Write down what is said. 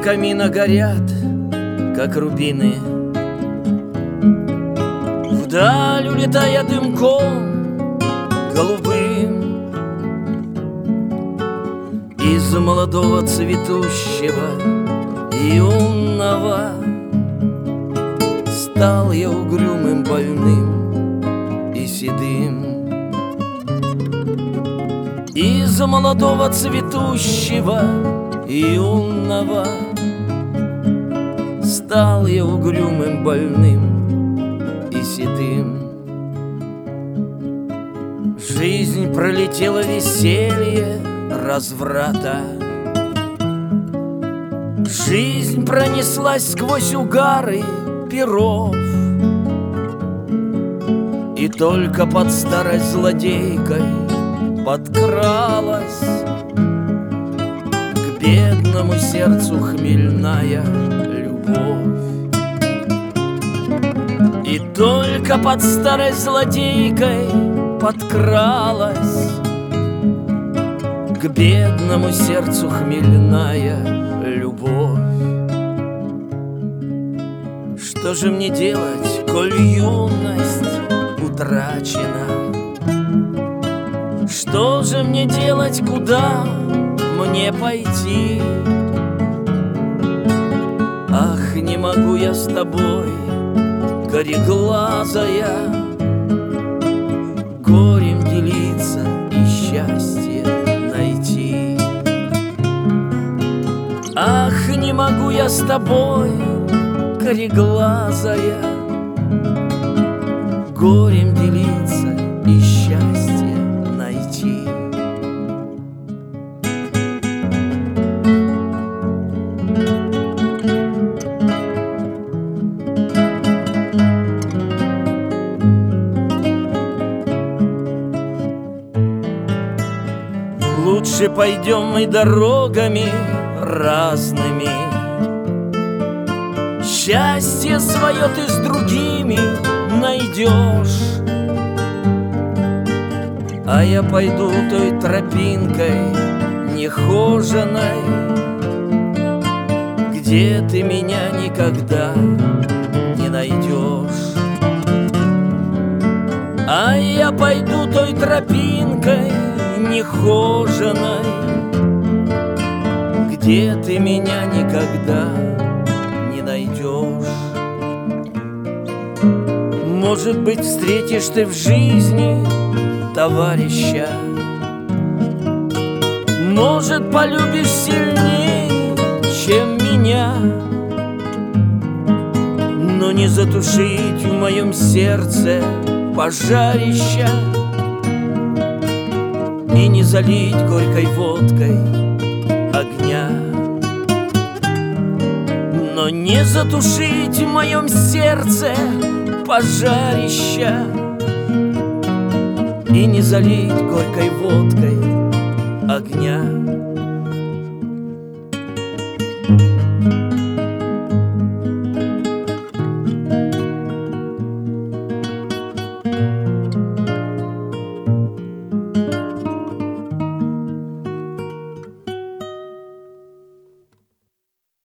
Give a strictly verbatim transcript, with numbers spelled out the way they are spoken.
камина горят, как рубины. Вдаль улетая дымком голубым, из молодого цветущего юного стал я угрюмым, больным и седым. Из молодого цветущего юного стал я угрюмым, больным и седым. Жизнь пролетела веселье разврата, жизнь пронеслась сквозь угары перов, и только под старость злодейкой подкралась к бедному сердцу хмельная любовь. И только под старость злодейкой подкралась к бедному сердцу хмельная любовь. Что же мне делать, коль юность утрачена? Что же мне делать, куда мне пойти? Ах, не могу я с тобой, кореглазая, горем делиться и счастье найти. Ах, не могу я с тобой, кореглазая, горем делиться и счастье найти. Лучше пойдем мы дорогами разными, счастье свое ты с другими найдешь, а я пойду той тропинкой нехоженой, где ты меня никогда не найдешь. А я пойду той тропинкой нехоженой, где ты меня никогда не найдешь. Может быть, встретишь ты в жизни товарища, может, полюбишь сильнее, чем меня, но не затушить в моем сердце пожарища и не залить горькой водкой огня. Но не затушить в моем сердце пожарища и не залить горькой водкой огня.